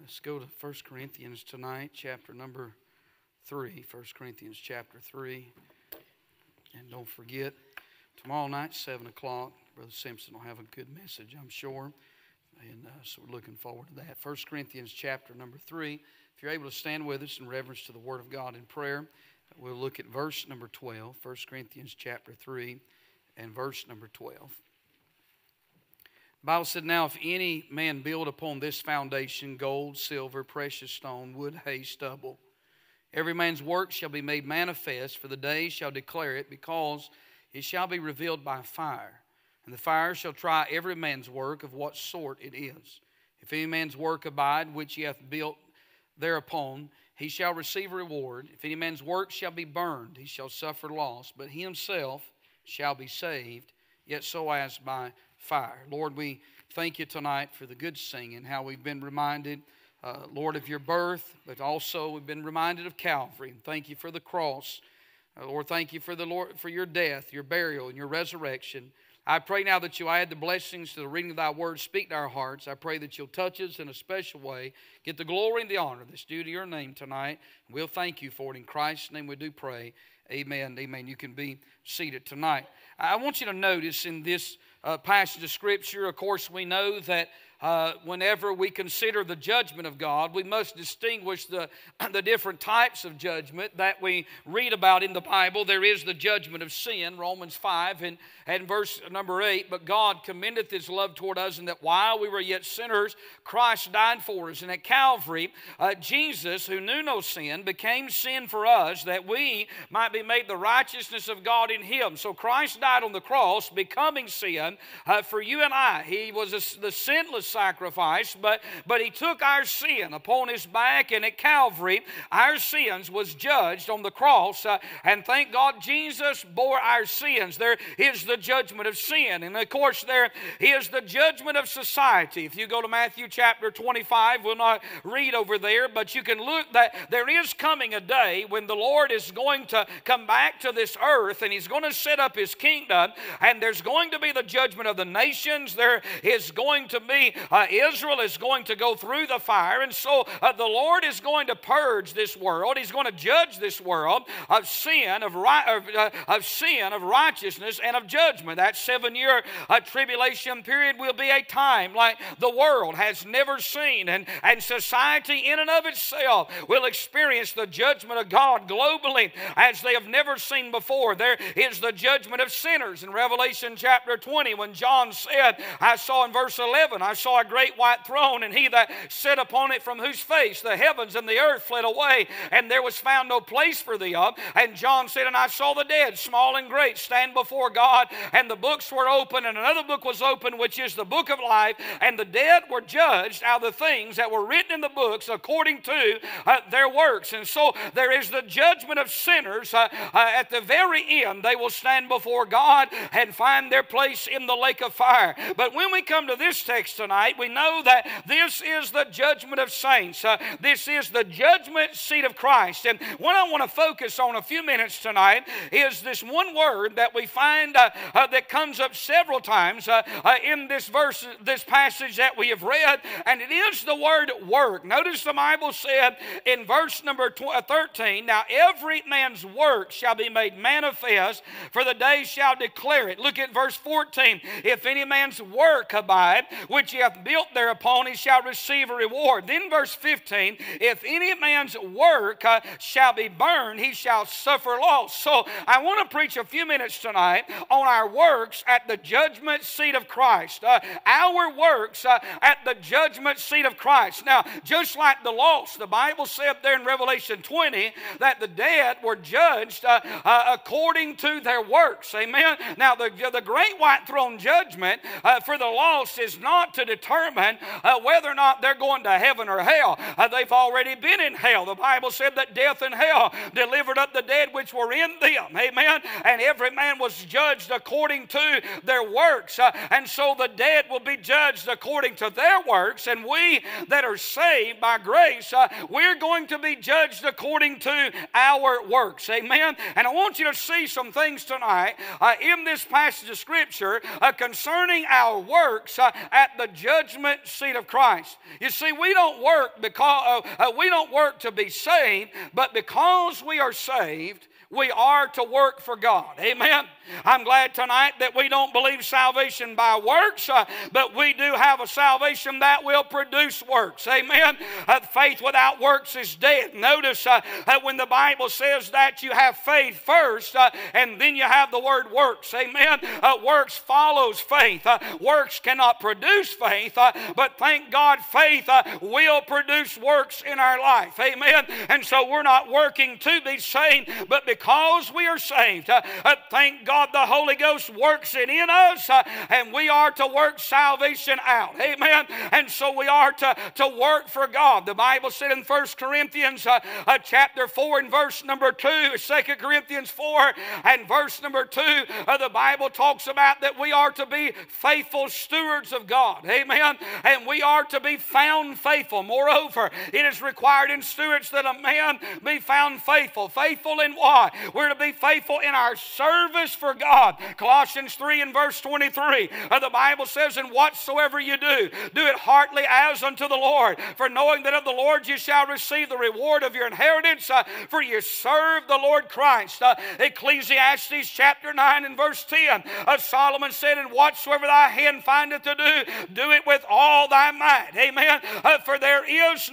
Let's go to 1 Corinthians tonight, chapter number 3. 1 Corinthians chapter 3. And don't forget, tomorrow night, 7 o'clock, Brother Simpson will have a good message, I'm sure. And so we're looking forward to that. 1 Corinthians chapter number 3. If you're able to stand with us in reverence to the Word of God in prayer, we'll look at verse number 12. 1 Corinthians chapter 3 and verse number 12. The Bible said, "Now if any man build upon this foundation gold, silver, precious stone, wood, hay, stubble, every man's work shall be made manifest, for the day shall declare it, because it shall be revealed by fire. And the fire shall try every man's work of what sort it is. If any man's work abide, which he hath built thereupon, he shall receive a reward. If any man's work shall be burned, he shall suffer loss, but he himself shall be saved, yet so as by fire." Lord, we thank you tonight for the good singing, how we've been reminded, Lord, of your birth, but also we've been reminded of Calvary. And thank you for the cross. Lord, thank you for for your death, your burial, and your resurrection. I pray now that you add the blessings to the reading of thy word. Speak to our hearts. I pray that you'll touch us in a special way. Get the glory and the honor that's due to your name tonight. We'll thank you for it. In Christ's name we do pray. Amen. Amen. You can be seated tonight. I want you to notice in this passage of Scripture, of course, we know that whenever we consider the judgment of God, we must distinguish the different types of judgment that we read about in the Bible. There is the judgment of sin, Romans 5 and verse number 8. "But God commendeth his love toward us, and that while we were yet sinners, Christ died for us." And at Calvary, Jesus, who knew no sin, became sin for us, that we might be made the righteousness of God in him. So Christ died on the cross, becoming sin for you and I. He was the sinless sacrifice, but he took our sin upon his back, and at Calvary our sins was judged on the cross, and thank God Jesus bore our sins. There is the judgment of sin, and of course there is the judgment of society. If you go to Matthew chapter 25, we'll not read over there, but you can look that there is coming a day when the Lord is going to come back to this earth, and he's going to set up his kingdom, and there's going to be the judgment of the nations. There is going to be Israel is going to go through the fire, and so the Lord is going to purge this world. He's going to judge this world of sin, of righteousness, and of judgment. That 7-year tribulation period will be a time like the world has never seen, and society in and of itself will experience the judgment of God globally as they have never seen before. There is the judgment of sinners in Revelation chapter 20, when John said, I saw in verse 11, I saw a great white throne, and he that sat upon it, from whose face the heavens and the earth fled away, and there was found no place for them. And John said, and I saw the dead, small and great, stand before God, and the books were open, and another book was open, which is the book of life, and the dead were judged out of the things that were written in the books according to their works. And so there is the judgment of sinners. At the very end, they will stand before God and find their place in the lake of fire. But when we come to this text tonight, we know that this is the judgment of saints. This is the judgment seat of Christ. And what I want to focus on a few minutes tonight is this one word that we find that comes up several times in this verse, this passage that we have read, and it is the word work. Notice the Bible said in verse number 13, "Now every man's work shall be made manifest, for the day shall declare it." Look at verse 14. "If any man's work abide, which he hath built thereupon, he shall receive a reward." Then verse 15, "If any man's work shall be burned, he shall suffer loss." So I want to preach a few minutes tonight on our works at the judgment seat of Christ. Our works at the judgment seat of Christ. Now, just like the lost, the Bible said there in Revelation 20 that the dead were judged according to their works. Amen. Now, the great white throne judgment for the lost is not to determine whether or not they're going to heaven or hell. They've already been in hell. The Bible said that death and hell delivered up the dead which were in them. Amen. And every man was judged according to their works. And so the dead will be judged according to their works. And we that are saved by grace, we're going to be judged according to our works. Amen. And I want you to see some things tonight in this passage of Scripture concerning our works at the judgment seat of Christ. You see, we don't work because we don't work to be saved, but because we are saved, we are to work for God. Amen. I'm glad tonight that we don't believe salvation by works, but we do have a salvation that will produce works. Amen. Faith without works is dead. Notice when the Bible says that you have faith first, and then you have the word works. Amen. Works follows faith. Works cannot produce faith, but thank God faith will produce works in our life. Amen. And so we're not working to be saved, but because we are saved, thank God the Holy Ghost works it in us, and we are to work salvation out. Amen. And so we are to work for God. The Bible said in 1 Corinthians chapter 4 and verse number 2, 2 Corinthians 4 and verse number 2, the Bible talks about that we are to be faithful stewards of God. Amen. And we are to be found faithful. Moreover, it is required in stewards that a man be found faithful. Faithful in what? We're to be faithful in our service for God. Colossians 3 and verse 23, the Bible says, and whatsoever you do, do it heartily as unto the Lord, for knowing that of the Lord you shall receive the reward of your inheritance, for you serve the Lord Christ. Ecclesiastes chapter 9 and verse 10, Solomon said, and whatsoever thy hand findeth to do, do it with all thy might. Amen. For there is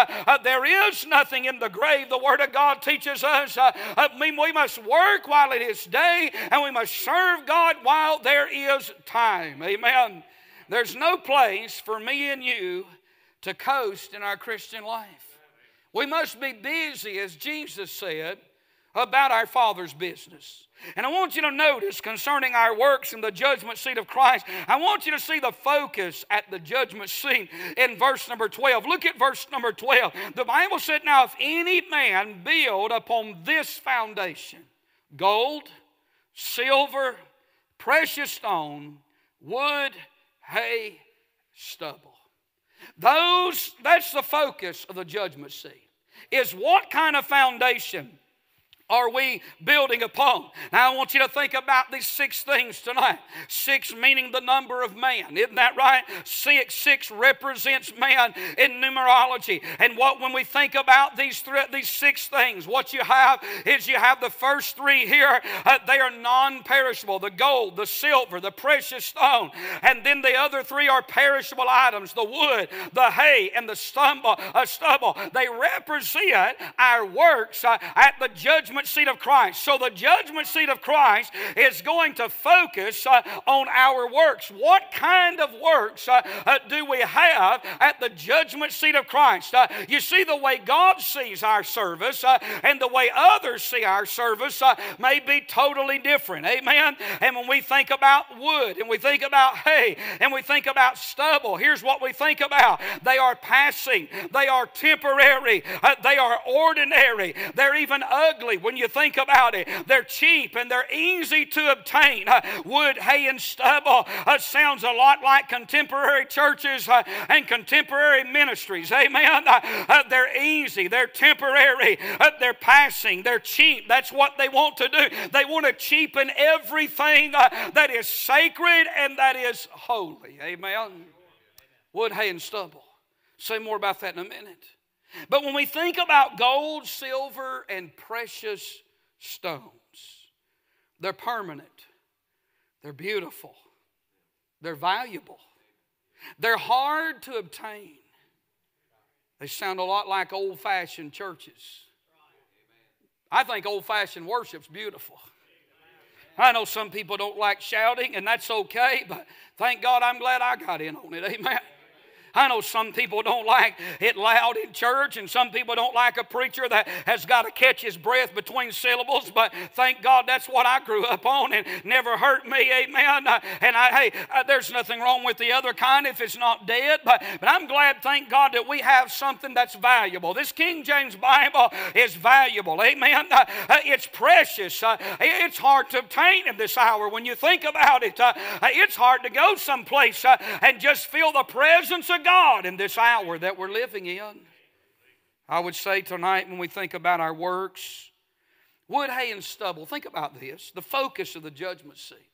nothing in the grave. The Word of God teaches us we must work while it is day, and we must serve God while there is time. Amen. There's no place for me and you to coast in our Christian life. We must be busy, as Jesus said, about our Father's business. And I want you to notice concerning our works in the judgment seat of Christ, I want you to see the focus at the judgment seat in verse number 12. Look at verse number 12. The Bible said, now if any man build upon this foundation, gold, silver, precious stone, wood, hay, stubble. That's the focus of the judgment seat. Is what kind of foundation are we building upon? Now I want you to think about these 6 things tonight. 6 meaning the number of man. Isn't that right? 6 represents man in numerology. And when we think about these 6 things, what you have is you have the first 3 here. They are non-perishable. The gold, the silver, the precious stone. And then the other 3 are perishable items. The wood, the hay, and the stubble. They represent our works at the judgment seat of Christ. So the judgment seat of Christ is going to focus on our works. What kind of works do we have at the judgment seat of Christ? You see, the way God sees our service and the way others see our service may be totally different. Amen. And when we think about wood and we think about hay and we think about stubble, here's what we think about. They are passing. They are temporary. They are ordinary. They're even ugly. When you think about it, they're cheap and they're easy to obtain. Wood, hay, and stubble sounds a lot like contemporary churches and contemporary ministries. Amen. They're easy, they're temporary, they're passing, they're cheap. That's what they want to do. They want to cheapen everything that is sacred and that is holy. Amen. Wood, hay, and stubble. Say more about that in a minute. But when we think about gold, silver, and precious stones, they're permanent, they're beautiful, they're valuable, they're hard to obtain. They sound a lot like old-fashioned churches. I think old-fashioned worship's beautiful. I know some people don't like shouting, and that's okay, but thank God I'm glad I got in on it. Amen. I know some people don't like it loud in church, and some people don't like a preacher that has got to catch his breath between syllables, but thank God that's what I grew up on and never hurt me, amen. There's nothing wrong with the other kind if it's not dead, but I'm glad, thank God, that we have something that's valuable. This King James Bible is valuable, amen. It's precious. It's hard to obtain in this hour. When you think about it, it's hard to go someplace and just feel the presence of God in this hour that we're living in. I would say tonight, when we think about our works, wood, hay, and stubble, think about this, the focus of the judgment seat.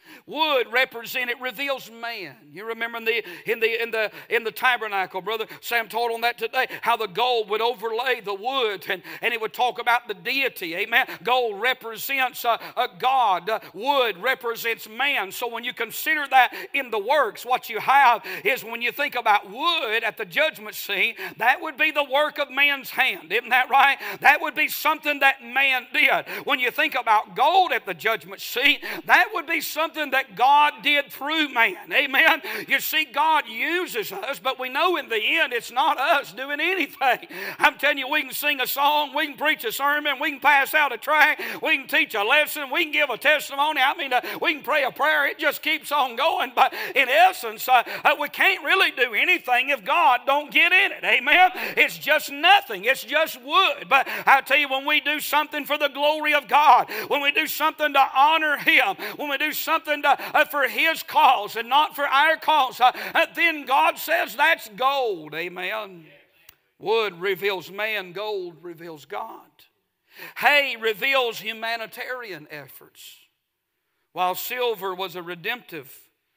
Wood represented reveals man. You remember in the tabernacle, Brother Sam taught on that today, how the gold would overlay the wood and it would talk about the deity. Amen. Gold represents a God. Wood represents man. So when you consider that in the works, what you have is when you think about wood at the judgment seat, that would be the work of man's hand. Isn't that right? That would be something that man did. When you think about gold at the judgment seat, that would be something that God did through man. Amen. You see, God uses us, but we know in the end it's not us doing anything. I'm telling you, we can sing a song, we can preach a sermon, we can pass out a tract, we can teach a lesson, we can give a testimony. We can pray a prayer. It just keeps on going. But in essence, we can't really do anything if God don't get in it. Amen. It's just nothing. It's just wood. But I tell you, when we do something for the glory of God, when we do something to honor Him, when we do something for His cause and not for our cause, then God says that's gold. Amen. Wood reveals man, gold reveals God. Hay reveals humanitarian efforts, while silver was a redemptive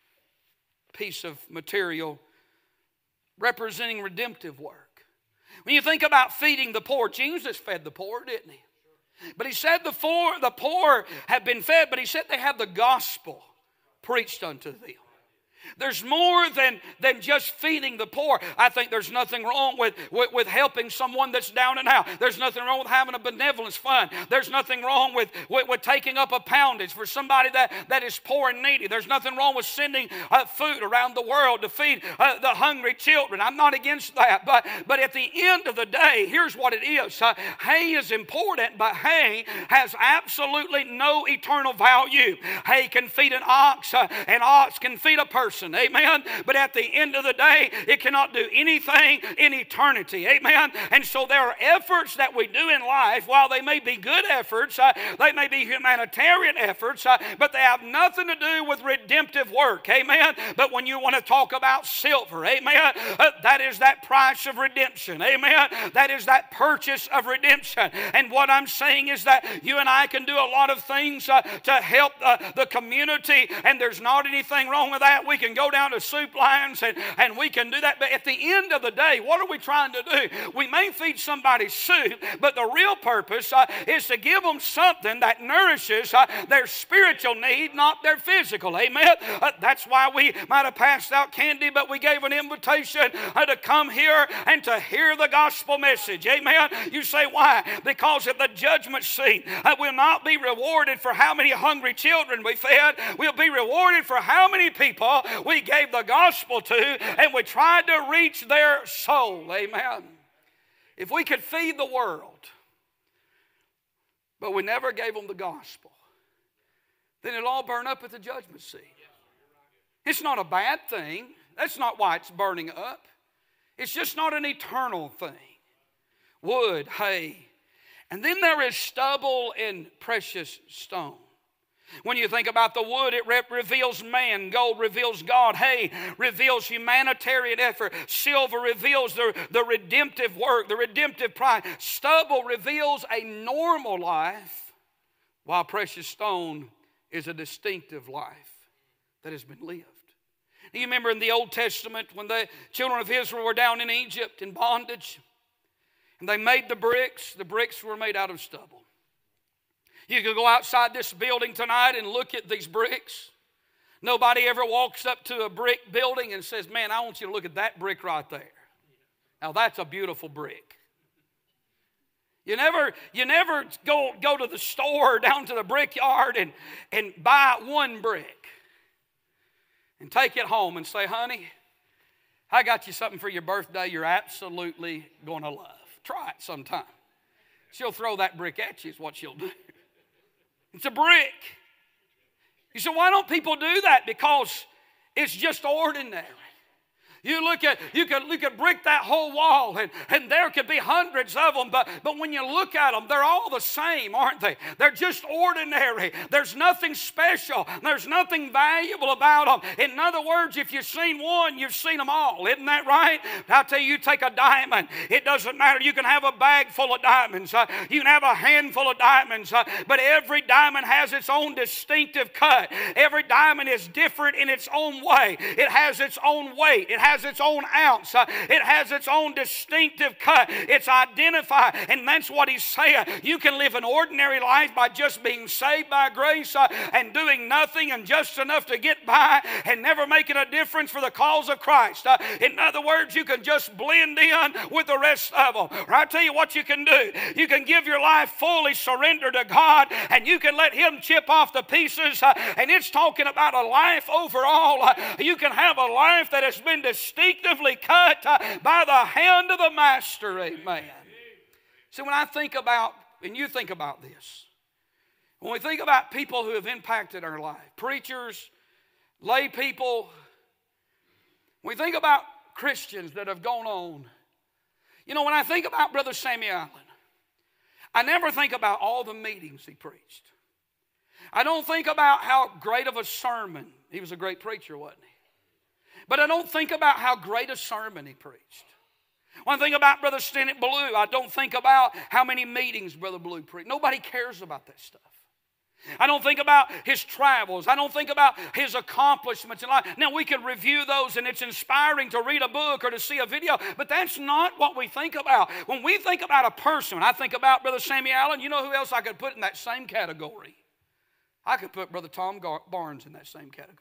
piece of material representing redemptive work. When you think about feeding the poor, Jesus fed the poor, didn't He? But He said the poor have been fed, but He said they have the gospel preached unto them. There's more than just feeding the poor. I think there's nothing wrong with helping someone that's down and out. There's nothing wrong with having a benevolence fund. There's nothing wrong with taking up a poundage for somebody that is poor and needy. There's nothing wrong with sending food around the world to feed the hungry children. I'm not against that. But at the end of the day, here's what it is. Hay is important, but hay has absolutely no eternal value. Hay can feed an ox. An ox can feed a person. Amen. But at the end of the day, it cannot do anything in eternity. Amen. And so there are efforts that we do in life, while they may be good efforts, they may be humanitarian efforts, but they have nothing to do with redemptive work. Amen. But when you want to talk about silver, amen, that is that price of redemption. Amen. That is that purchase of redemption. And what I'm saying is that you and I can do a lot of things to help the community, and there's not anything wrong with that. We can go down to soup lines and we can do that. But at the end of the day, what are we trying to do? We may feed somebody soup, but the real purpose is to give them something that nourishes their spiritual need, not their physical. Amen. That's why we might have passed out candy, but we gave an invitation to come here and to hear the gospel message. Amen. You say, why? Because at the judgment seat, we'll not be rewarded for how many hungry children we fed. We'll be rewarded for how many people we gave the gospel to, and we tried to reach their soul. Amen. If we could feed the world, but we never gave them the gospel, then it'll all burn up at the judgment seat. It's not a bad thing. That's not why it's burning up. It's just not an eternal thing. Wood, hay. And then there is stubble and precious stone. When you think about the wood, it reveals man. Gold reveals God. Hay reveals humanitarian effort. Silver reveals the redemptive work, the redemptive price. Stubble reveals a normal life, while precious stone is a distinctive life that has been lived. You remember in the Old Testament when the children of Israel were down in Egypt in bondage, and they made the bricks were made out of stubble. You could go outside this building tonight and look at these bricks. Nobody ever walks up to a brick building and says, man, I want you to look at that brick right there. Now that's a beautiful brick. You never go to the store or down to the brickyard and buy one brick and take it home and say, honey, I got you something for your birthday you're absolutely going to love. Try it sometime. She'll throw that brick at you is what she'll do. It's a brick. You say, why don't people do that? Because it's just ordinary. You could brick that whole wall, and there could be hundreds of them, but when you look at them, they're all the same, aren't they? They're just ordinary. There's nothing special. There's nothing valuable about them. In other words, if you've seen one, you've seen them all. Isn't that right? I'll tell you, take a diamond. It doesn't matter. You can have a bag full of diamonds. You can have a handful of diamonds, but every diamond has its own distinctive cut. Every diamond is different in its own way. It has its own weight. It has its own ounce. It has its own distinctive cut. It's identified, and that's what he's saying. You can live an ordinary life by just being saved by grace and doing nothing and just enough to get by and never making a difference for the cause of Christ. In other words, you can just blend in with the rest of them. Or I tell you what you can do. You can give your life fully surrendered to God, and you can let Him chip off the pieces, and it's talking about a life overall. You can have a life that has been distinctively cut by the hand of the Master. Amen. So when I think about, and you think about this, when we think about people who have impacted our life, preachers, lay people, when we think about Christians that have gone on, you know, when I think about Brother Sammy Allen, I never think about all the meetings he preached. I don't think about how great of a sermon. He was a great preacher, wasn't he? But I don't think about how great a sermon he preached. When I think about Brother Stennett Blue, I don't think about how many meetings Brother Blue preached. Nobody cares about that stuff. I don't think about his travels. I don't think about his accomplishments in life. Now, we can review those, and it's inspiring to read a book or to see a video, but that's not what we think about. When we think about a person, when I think about Brother Sammy Allen, you know who else I could put in that same category? I could put Brother Tom Barnes in that same category.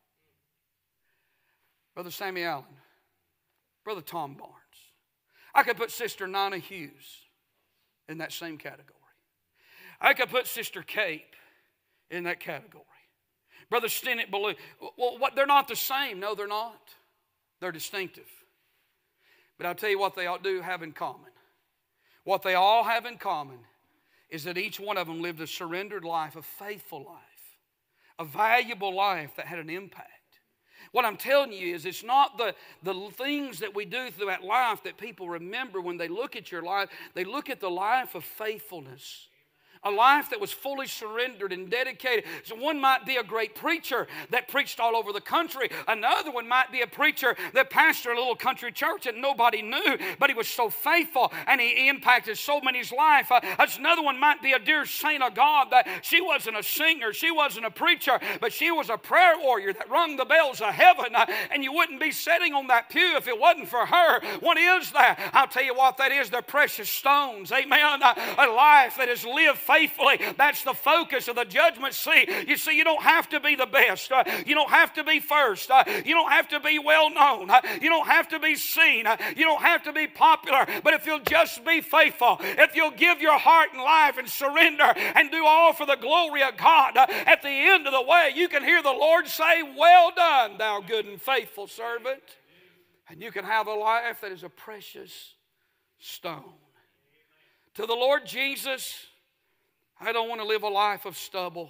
Brother Sammy Allen, Brother Tom Barnes. I could put Sister Nina Hughes in that same category. I could put Sister Cape in that category. Brother Stennett Blue. Well, they're not the same. No, they're not. They're distinctive. But I'll tell you what they all do have in common. What they all have in common is that each one of them lived a surrendered life, a faithful life, a valuable life that had an impact. What I'm telling you is it's not the things that we do through that life that people remember when they look at your life. They look at the life of faithfulness. A life that was fully surrendered and dedicated. So one might be a great preacher that preached all over the country. Another one might be a preacher that pastored a little country church that nobody knew, but he was so faithful and he impacted so many's life. Another one might be a dear saint of God that she wasn't a singer, she wasn't a preacher, but she was a prayer warrior that rung the bells of heaven, and you wouldn't be sitting on that pew if it wasn't for her. What is that? I'll tell you what that is. They're precious stones. Amen. A life that is lived faithfully. That's the focus of the judgment seat. You see, you don't have to be the best. You don't have to be first. You don't have to be well known. You don't have to be seen. You don't have to be popular. But if you'll just be faithful, if you'll give your heart and life and surrender and do all for the glory of God, at the end of the way, you can hear the Lord say, "Well done, thou good and faithful servant." And you can have a life that is a precious stone. To the Lord Jesus, I don't want to live a life of stubble,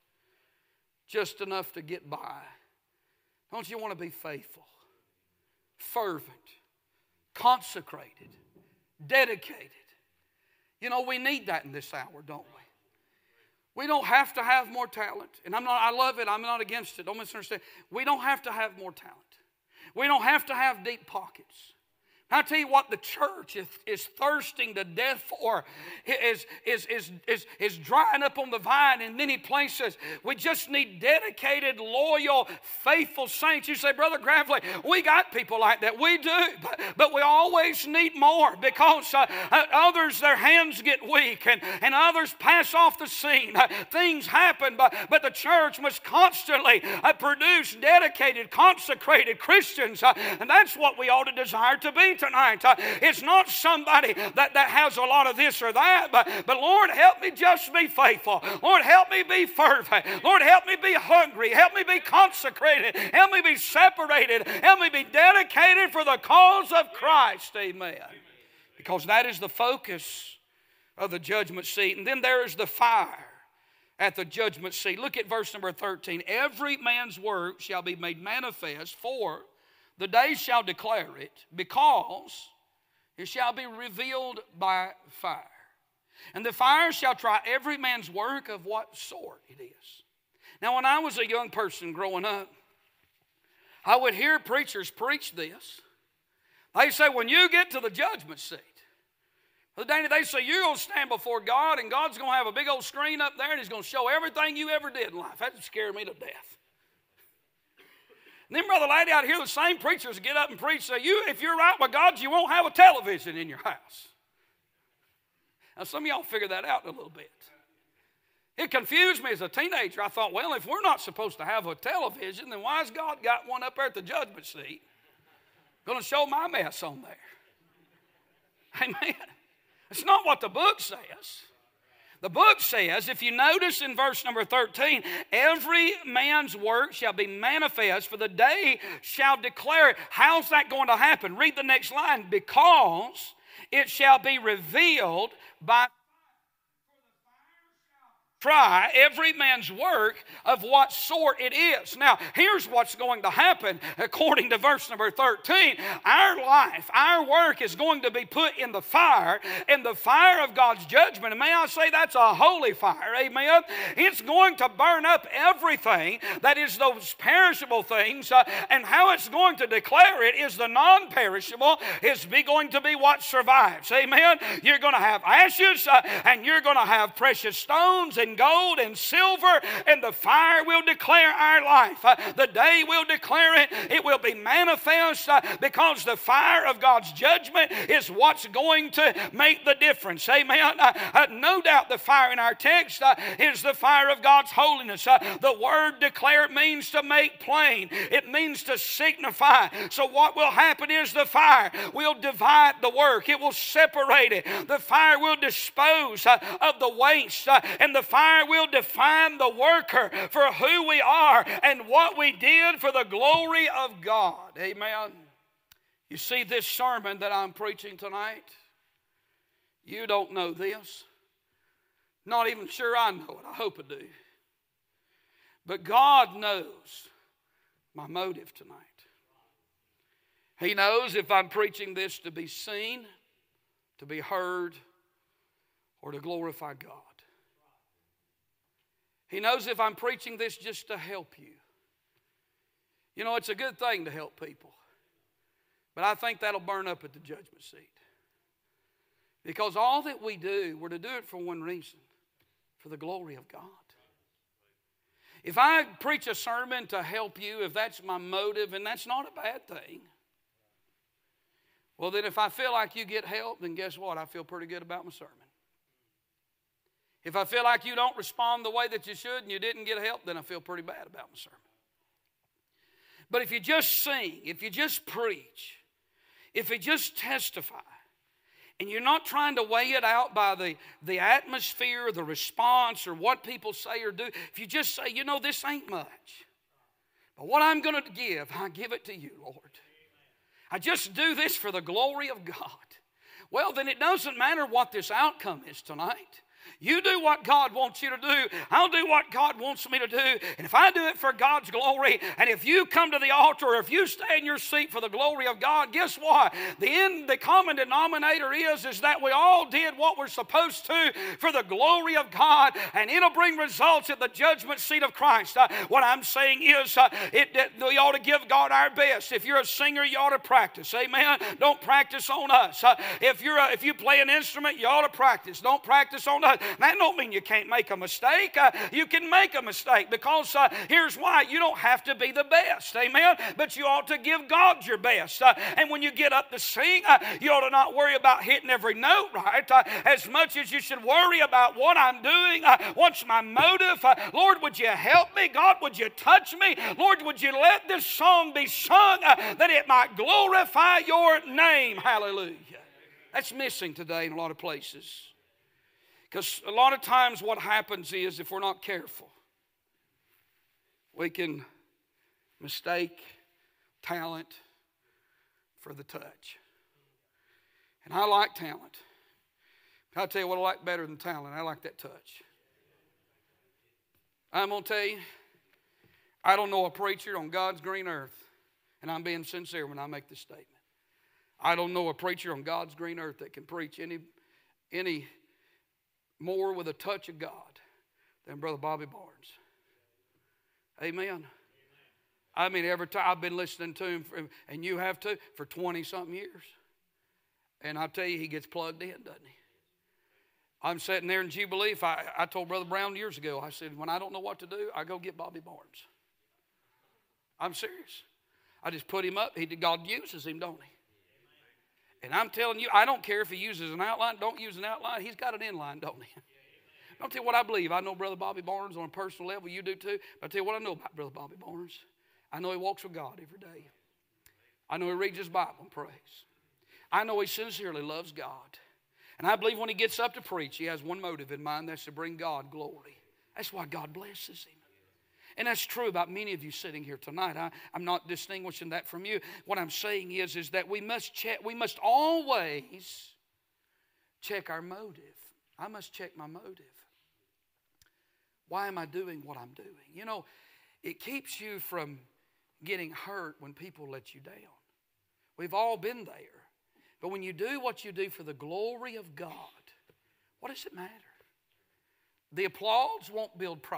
just enough to get by. Don't you want to be faithful, fervent, consecrated, dedicated? You know, we need that in this hour, don't we? We don't have to have more talent. And I love it, I'm not against it, don't misunderstand. We don't have to have more talent. We don't have to have deep pockets. I tell you what the church is thirsting to death for is drying up on the vine in many places. We just need dedicated, loyal, faithful saints. You say, Brother Gravely, we got people like that. We do, but we always need more because others, their hands get weak and others pass off the scene. Things happen, but the church must constantly produce dedicated, consecrated Christians. And that's what we ought to desire to be tonight. It's not somebody that has a lot of this or that, but Lord, help me just be faithful. Lord, help me be fervent. Lord, help me be hungry. Help me be consecrated. Help me be separated. Help me be dedicated for the cause of Christ. Amen. Because that is the focus of the judgment seat. And then there is the fire at the judgment seat. Look at verse number 13. Every man's work shall be made manifest, for The day shall declare it, because it shall be revealed by fire. And the fire shall try every man's work of what sort it is. Now, when I was a young person growing up, I would hear preachers preach this. They say, when you get to the judgment seat, Brother Danny, they say you're going to stand before God, and God's going to have a big old screen up there, and He's going to show everything you ever did in life. That scared me to death. And then, Brother Lady, out here, the same preachers get up and preach, say, if you're right with God, you won't have a television in your house. Now, some of y'all figure that out in a little bit. It confused me as a teenager. I thought, well, if we're not supposed to have a television, then why has God got one up there at the judgment seat going to show my mess on there? Amen. It's not what the book says. The book says, if you notice in verse number 13, every man's work shall be manifest, for the day shall declare it. How's that going to happen? Read the next line. Because it shall be revealed by try every man's work of what sort it is. Now, here's what's going to happen according to verse number 13. Our life, our work is going to be put in the fire of God's judgment. And may I say that's a holy fire, amen? It's going to burn up everything that is those perishable things, and how it's going to declare it is the non-perishable is going to be what survives, amen? You're going to have ashes, and you're going to have precious stones and gold and silver, and the fire will declare our life. The day will declare it. It will be manifest because the fire of God's judgment is what's going to make the difference. Amen. No doubt the fire in our text is the fire of God's holiness. The word declare means to make plain. It means to signify. So what will happen is the fire will divide the work. It will separate it. The fire will dispose of the waste, and the fire will define the worker for who we are and what we did for the glory of God. Amen. You see, this sermon that I'm preaching tonight, you don't know this. Not even sure I know it. I hope I do. But God knows my motive tonight. He knows if I'm preaching this to be seen, to be heard, or to glorify God. He knows if I'm preaching this just to help you. You know, it's a good thing to help people. But I think that'll burn up at the judgment seat. Because all that we do, we're to do it for one reason. For the glory of God. If I preach a sermon to help you, if that's my motive, and that's not a bad thing. Well, then if I feel like you get help, then guess what? I feel pretty good about my sermon. If I feel like you don't respond the way that you should and you didn't get help, then I feel pretty bad about my sermon. But if you just sing, if you just preach, if you just testify, and you're not trying to weigh it out by the atmosphere, the response, or what people say or do, if you just say, you know, this ain't much, but what I'm going to give, I give it to you, Lord. I just do this for the glory of God. Well, then it doesn't matter what this outcome is tonight. You do what God wants you to do. I'll do what God wants me to do. And if I do it for God's glory, and if you come to the altar, or if you stay in your seat for the glory of God, guess what? The common denominator is that we all did what we're supposed to for the glory of God, and it'll bring results at the judgment seat of Christ. What I'm saying is we ought to give God our best. If you're a singer, you ought to practice. Amen? Don't practice on us. If you play an instrument, you ought to practice. Don't practice on us. That don't mean you can't make a mistake. You can make a mistake because here's why. You don't have to be the best. Amen? But you ought to give God your best. And when you get up to sing, you ought to not worry about hitting every note right as much as you should worry about what I'm doing. What's my motive? Lord, would you help me? God, would you touch me? Lord, would you let this song be sung that it might glorify your name? Hallelujah. That's missing today in a lot of places. Because a lot of times what happens is, if we're not careful, we can mistake talent for the touch. And I like talent. But I'll tell you what I like better than talent. I like that touch. I'm going to tell you, I don't know a preacher on God's green earth, And I'm being sincere when I make this statement. I don't know a preacher on God's green earth that can preach any more with a touch of God than Brother Bobby Barnes. Amen. I mean, every time I've been listening to him, and you have too, for 20-something years. And I tell you, he gets plugged in, doesn't he? I'm sitting there in Jubilee. I told Brother Brown years ago, I said, when I don't know what to do, I go get Bobby Barnes. I'm serious. I just put him up. God uses him, don't he? And I'm telling you, I don't care if he uses an outline, don't use an outline. He's got an inline, don't he? I'll tell you what I believe. I know Brother Bobby Barnes on a personal level. You do too. But I'll tell you what I know about Brother Bobby Barnes. I know he walks with God every day. I know he reads his Bible and prays. I know he sincerely loves God. And I believe when he gets up to preach, he has one motive in mind. That's to bring God glory. That's why God blesses him. And that's true about many of you sitting here tonight. I'm not distinguishing that from you. What I'm saying is that we must always check our motive. I must check my motive. Why am I doing what I'm doing? You know, it keeps you from getting hurt when people let you down. We've all been there. But when you do what you do for the glory of God, what does it matter? The applause won't build pride.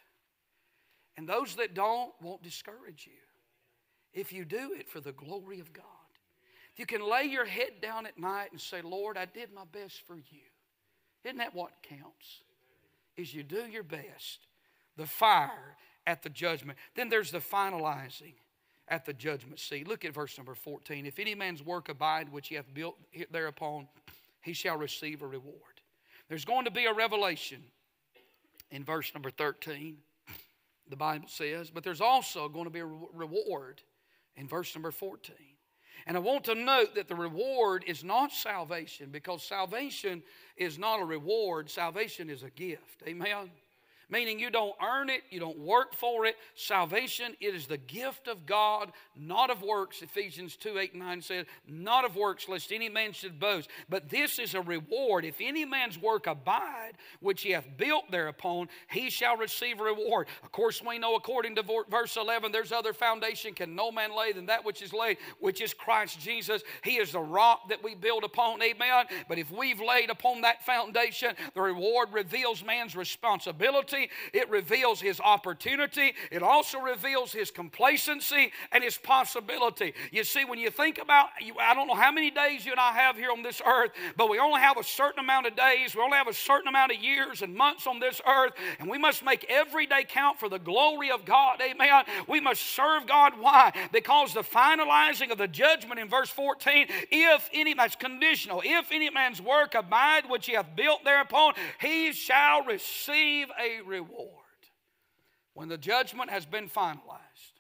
And those that don't won't discourage you. If you do it for the glory of God. If you can lay your head down at night and say, Lord, I did my best for you. Isn't that what counts? Is you do your best. The fire at the judgment. Then there's the finalizing at the judgment seat. Look at verse number 14. If any man's work abide which he hath built thereupon, he shall receive a reward. There's going to be a revelation in verse number 13. The Bible says, but there's also going to be a reward in verse number 14. And I want to note that the reward is not salvation, because salvation is not a reward. Salvation is a gift. Amen? Meaning you don't earn it, you don't work for it. Salvation, it is the gift of God, not of works. Ephesians 2:8-9 says, not of works, lest any man should boast. But this is a reward. If any man's work abide, which he hath built thereupon, he shall receive a reward. Of course, we know according to verse 11, there's other foundation can no man lay than that which is laid, which is Christ Jesus. He is the rock that we build upon. Amen. But if we've laid upon that foundation, the reward reveals man's responsibility. It reveals his opportunity. It also reveals his complacency and his possibility. You see, when you think about, I don't know how many days you and I have here on this earth, but we only have a certain amount of days. We only have a certain amount of years and months on this earth, and we must make every day count for the glory of God. Amen. We must serve God. Why? Because the finalizing of the judgment in verse 14, that's conditional. If any man's work abide which he hath built thereupon, he shall receive a reward. When the judgment has been finalized,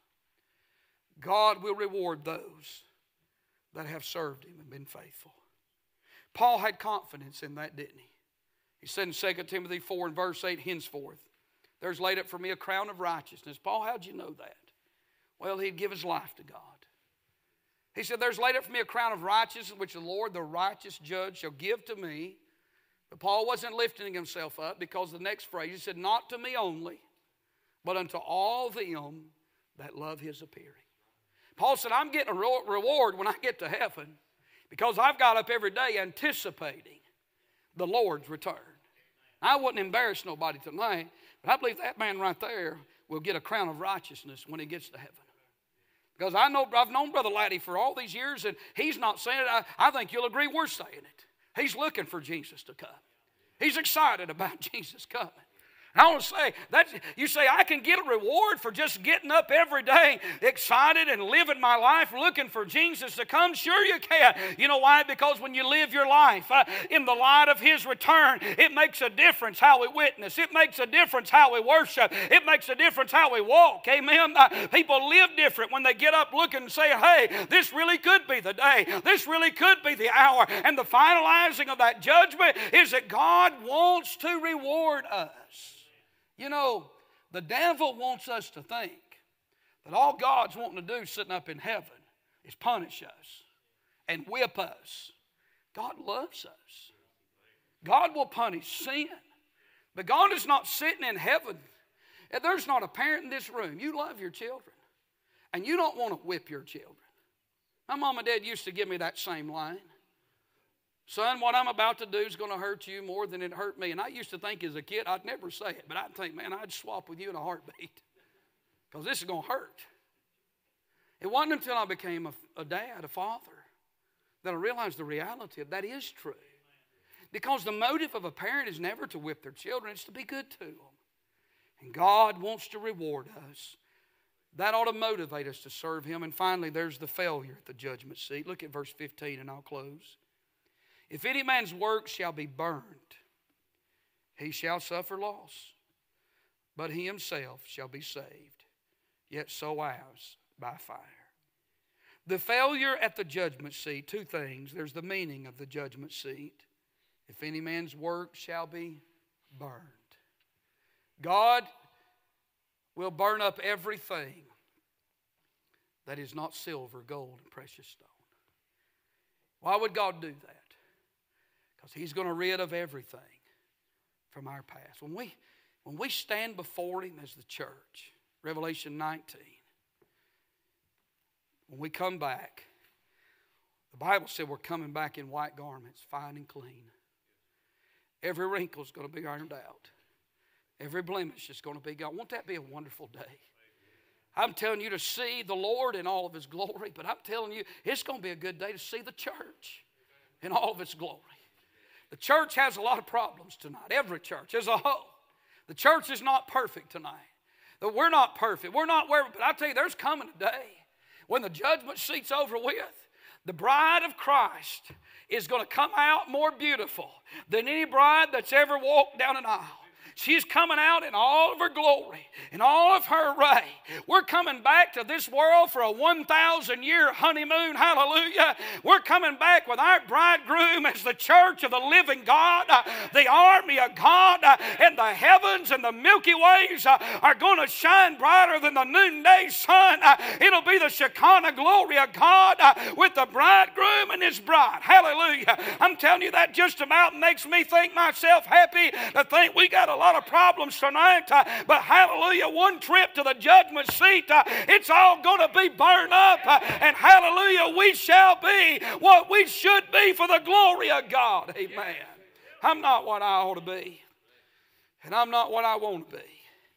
God will reward those that have served him and been faithful. Paul had confidence in that, didn't he? He said in 2 Timothy 4 and verse 8, henceforth, there's laid up for me a crown of righteousness. Paul, how'd you know that? Well, he'd give his life to God. He said, there's laid up for me a crown of righteousness, which the Lord, the righteous judge, shall give to me. But Paul wasn't lifting himself up, because the next phrase, he said, not to me only, but unto all them that love his appearing. Paul said, I'm getting a reward when I get to heaven, because I've got up every day anticipating the Lord's return. I wouldn't embarrass nobody tonight, but I believe that man right there will get a crown of righteousness when he gets to heaven. Because I've known Brother Laddie for all these years, and he's not saying it. I think you'll agree we're saying it. He's looking for Jesus to come. He's excited about Jesus coming. I want to say, you say, I can get a reward for just getting up every day excited and living my life looking for Jesus to come? Sure you can. You know why? Because when you live your life in the light of his return, it makes a difference how we witness. It makes a difference how we worship. It makes a difference how we walk. Amen? People live different when they get up looking and say, hey, this really could be the day. This really could be the hour. And the finalizing of that judgment is that God wants to reward us. You know, the devil wants us to think that all God's wanting to do sitting up in heaven is punish us and whip us. God loves us. God will punish sin. But God is not sitting in heaven. There's not a parent in this room. You love your children. And you don't want to whip your children. My mom and dad used to give me that same line. Son, what I'm about to do is going to hurt you more than it hurt me. And I used to think as a kid, I'd never say it, but I'd think, man, I'd swap with you in a heartbeat because this is going to hurt. It wasn't until I became a dad, a father, that I realized the reality of that is true. Because the motive of a parent is never to whip their children, it's to be good to them. And God wants to reward us. That ought to motivate us to serve Him. And finally, there's the failure at the judgment seat. Look at verse 15 and I'll close. If any man's work shall be burned, he shall suffer loss, but he himself shall be saved, yet so as by fire. The failure at the judgment seat, two things. There's the meaning of the judgment seat. If any man's work shall be burned. God will burn up everything that is not silver, gold, and precious stone. Why would God do that? Because He's going to rid of everything from our past. When we stand before Him as the church, Revelation 19, when we come back, the Bible said we're coming back in white garments, fine and clean. Every wrinkle is going to be ironed out. Every blemish is going to be gone. Won't that be a wonderful day? I'm telling you to see the Lord in all of His glory, but I'm telling you it's going to be a good day to see the church in all of its glory. The church has a lot of problems tonight, every church as a whole. The church is not perfect tonight. We're not perfect. We're not where, but I tell you, there's coming a day when the judgment seat's over with. The bride of Christ is going to come out more beautiful than any bride that's ever walked down an aisle. She's coming out in all of her glory, in all of her array. We're coming back to this world for a 1,000-year honeymoon. Hallelujah. We're coming back with our bridegroom as the church of the living God, the army of God, and the heavens and the Milky Ways are going to shine brighter than the noonday sun. It'll be the Shekinah glory of God with the bridegroom and his bride. Hallelujah. I'm telling you, that just about makes me think myself happy to think we got a lot of problems tonight, but hallelujah, one trip to the judgment seat, it's all going to be burned up, and hallelujah, we shall be what we should be for the glory of God. Amen. I'm not what I ought to be, and I'm not what I want to be,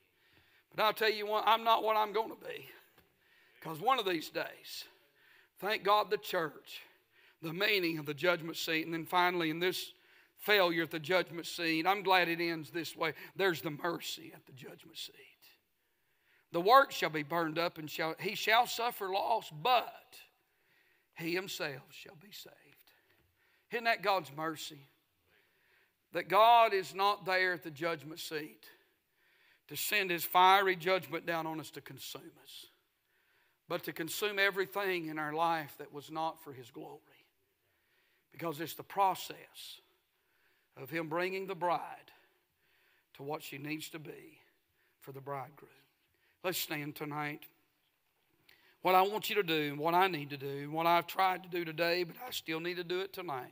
but I'll tell you what, I'm not what I'm going to be, because one of these days, thank God, the church, the meaning of the judgment seat, and then finally in this failure at the judgment seat, I'm glad it ends this way. There's the mercy at the judgment seat. The work shall be burned up, and he shall suffer loss, but he himself shall be saved. Isn't that God's mercy? That God is not there at the judgment seat to send His fiery judgment down on us to consume us, but to consume everything in our life that was not for His glory. Because it's the process of Him bringing the bride to what she needs to be for the bridegroom. Let's stand tonight. What I want you to do, and what I need to do, and what I've tried to do today, but I still need to do it tonight.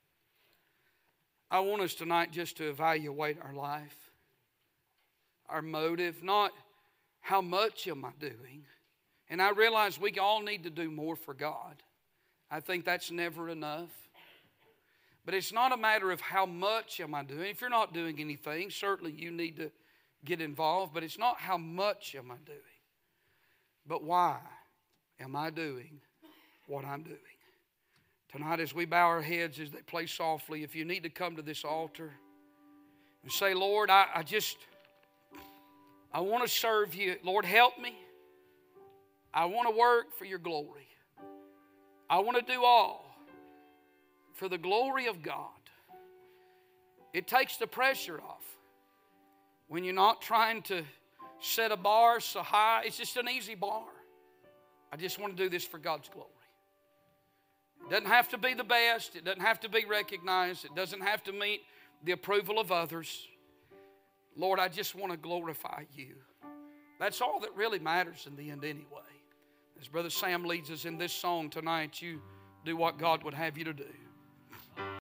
I want us tonight just to evaluate our life, our motive, not how much am I doing. And I realize we all need to do more for God. I think that's never enough. But it's not a matter of how much am I doing. If you're not doing anything, certainly you need to get involved. But it's not how much am I doing, but why am I doing what I'm doing. Tonight as we bow our heads as they play softly, if you need to come to this altar and say, Lord, I want to serve you. Lord, help me. I want to work for your glory. I want to do all for the glory of God. It takes the pressure off when you're not trying to set a bar so high. It's just an easy bar. I just want to do this for God's glory. It doesn't have to be the best. It doesn't have to be recognized. It doesn't have to meet the approval of others. Lord, I just want to glorify you. That's all that really matters in the end anyway. As Brother Sam leads us in this song tonight, you do what God would have you to do.